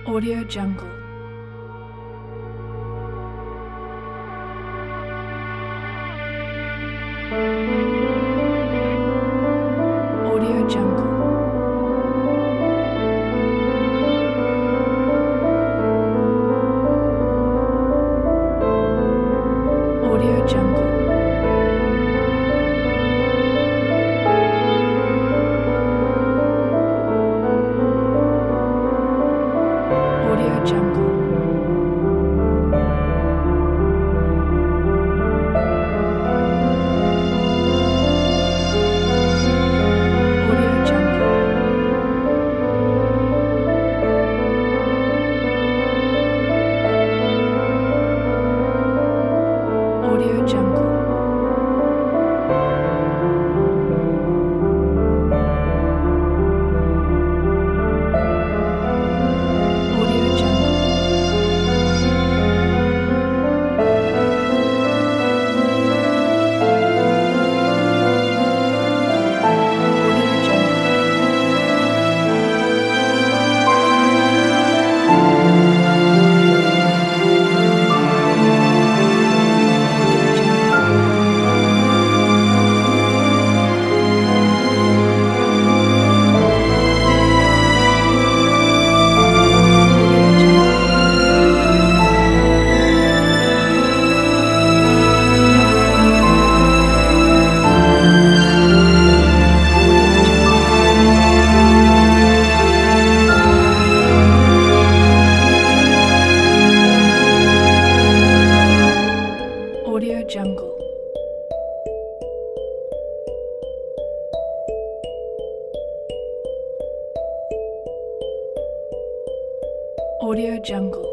Audio Jungle. Audio Jungle. Audio Jungle. Audio Jungle. Audio Jungle. Audio Jungle. Audio Jungle. Audio Jungle. Audio Jungle. Audio Jungle. Audio Jungle. Audio Jungle. Audio Jungle.